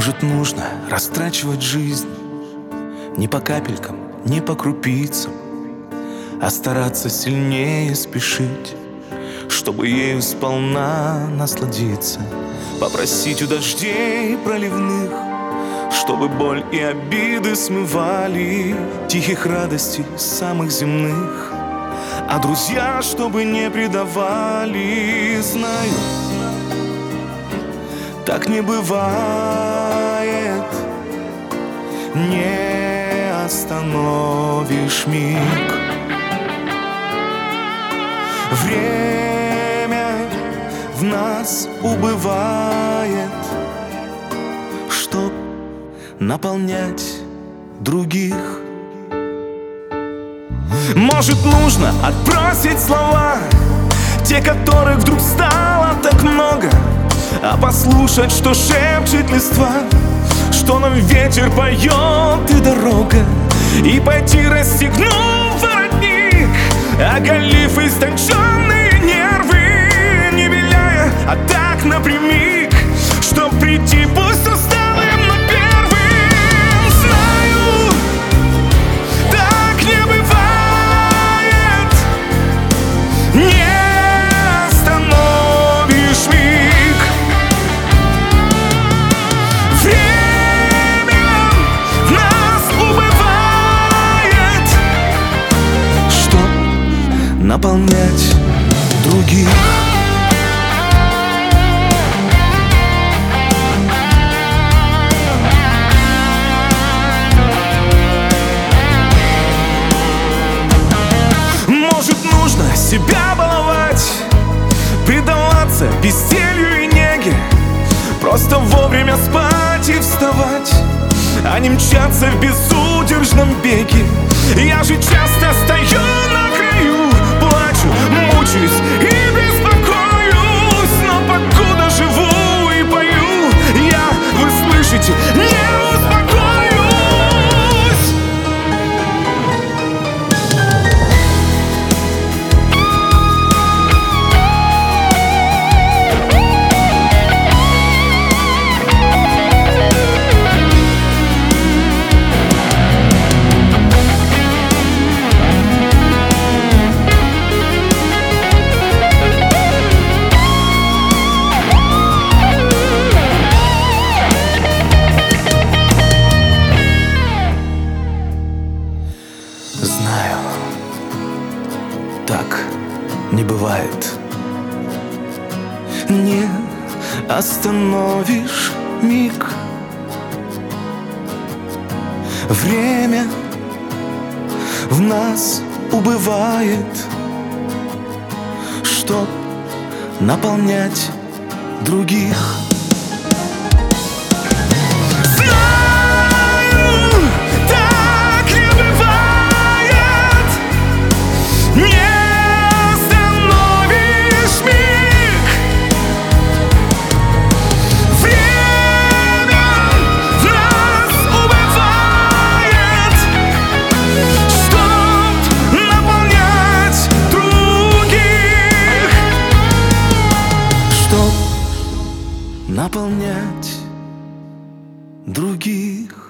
Может, нужно растрачивать жизнь не по капелькам, не по крупицам, а стараться сильнее спешить, чтобы ею сполна насладиться. Попросить у дождей проливных, чтобы боль и обиды смывали, тихих радостей самых земных, а друзья, чтобы не предавали. Знаю, так не бывает, не остановишь миг. Время в нас убывает, чтоб наполнять других. Может, нужно отбросить слова, те, которых вдруг стало так много, а послушать, что шепчет листва, что нам ветер поет и дорога, и пойти расстегнув воротник, оголив истонченные нервы, не виляя, а так напрямик, чтоб прийти пусть усталым, но первым. Знаю, так не бывает, не остановишь миг. Время в нас убывает, чтоб наполнять других. Может, нужно себя баловать, предаваться безделью и неге, просто вовремя спать и вставать, а не мчаться в безудержном беге. Я же часто стою на краю, плачу, мучаюсь и беспокоюсь, но покуда живу и пою, я, вы слышите, не успокоюсь. Знаю, так не бывает, не остановишь миг. Время в нас убывает, чтоб наполнять других. Наполнять других.